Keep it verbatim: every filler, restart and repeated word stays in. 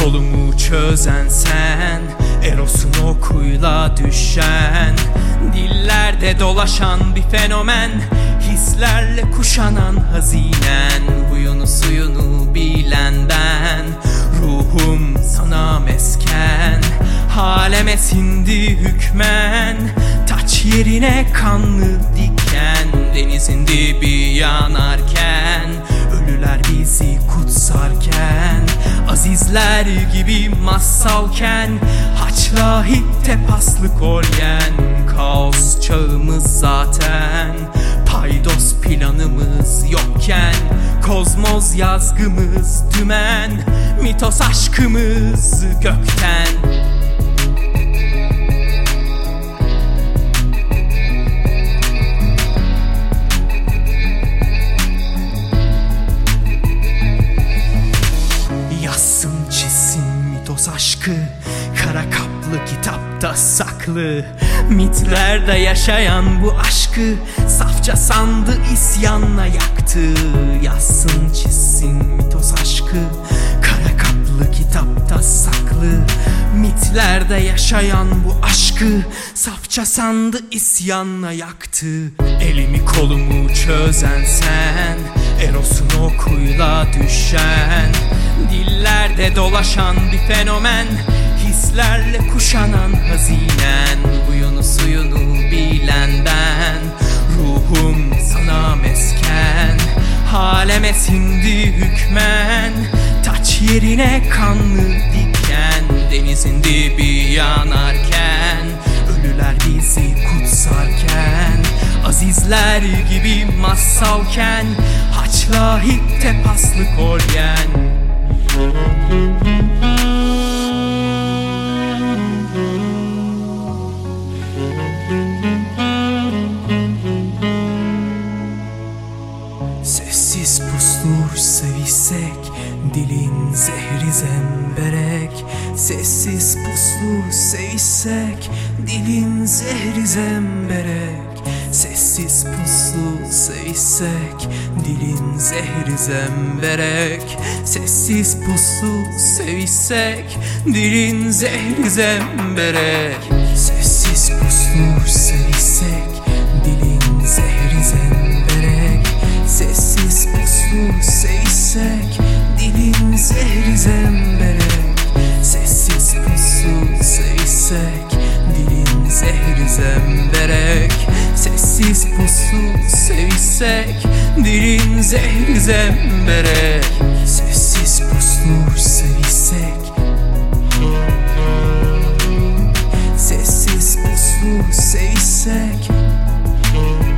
kolumu çözen sen, Eros'un okuyla düşen, dillerde dolaşan bir fenomen, hislerle kuşanan hazinen, huyunu suyunu bilen ben, ruhum sana mesken, haleme sindi hükmen, taç yerine kanlı diken, denizin dibi yanarken, ölüler bizi kutsarken, azizler gibi massalken, haçla hitte paslı kolyen, kaos çağımız zaten, paydos planımız yokken, kozmoz yazgımız dümen, mitos aşkımız gökten. Yazsın çizsin mitos aşkı, kara kaplı kitapta saklı, mitlerde yaşayan bu aşkı, safça sandı isyanla yaktı. Yazsın çizsin mitos aşkı, kara kaplı kitapta saklı, mitlerde yaşayan bu aşkı, safça sandı isyanla yaktı. Elimi kolumu çözen sen, Eros'un okuyla düşen, dillerde dolaşan bir fenomen, hislerle kuşanan hazinen, huyunu suyunu bilen ben, ruhum sana mesken, haleme sindi hükmen, taç yerine kanlı diken, denizin dibi yanarken, ölüler bizi kutsarken, azizler gibi massalken, haçla hitte paslı kolyen. Sessiz puslu sevişsek, dilin zehri zemberek. Sessiz puslu sevişsek, dilin zehri zemberek. Sessiz puslu sevişsek, dilin zehri zemberek. Sessiz puslu sevişsek, dilin zehri zemberek. Sessiz puslu sevişsek, dilin zehri zemberek. Sessiz puslu sevişsek, dilin zehri zemberek. Sessiz puslu sevişsek, dilin zehri zemberek. Sessiz puslu sevişsek, dilin zehri zemberek. Sessiz puslu sevişsek, sessiz puslu sevişsek,